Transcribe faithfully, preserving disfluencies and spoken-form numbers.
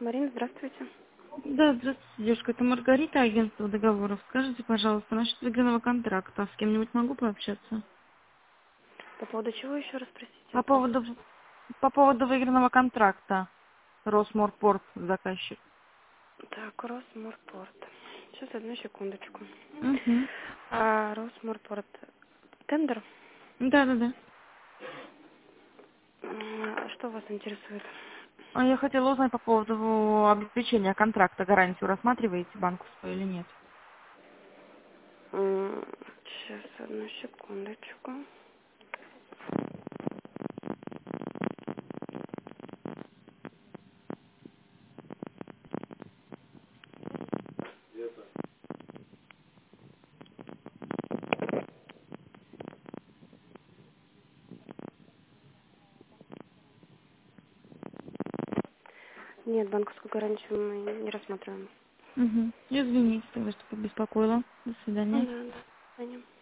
Марина, здравствуйте. Да, здравствуйте, девушка. Это Маргарита, агентство договоров. Скажите, пожалуйста, насчет выигранного контракта. С кем-нибудь могу пообщаться? По поводу чего еще раз, простите, По я плохо поводу, слышу. по поводу выигранного контракта. Росморпорт, заказчик. Так, Росморпорт. Сейчас, одну секундочку. Угу. А, Росморпорт. Тендер? Да-да-да. М, а Что вас интересует? А я хотела узнать по поводу обеспечения контракта. Гарантию рассматриваете банковскую или нет? М, Сейчас, одну секундочку. Нет, банковскую гарантию мы не рассматриваем. Угу. Извините, тогда, что побеспокоила. До Ну свидания. да, да. Понятно.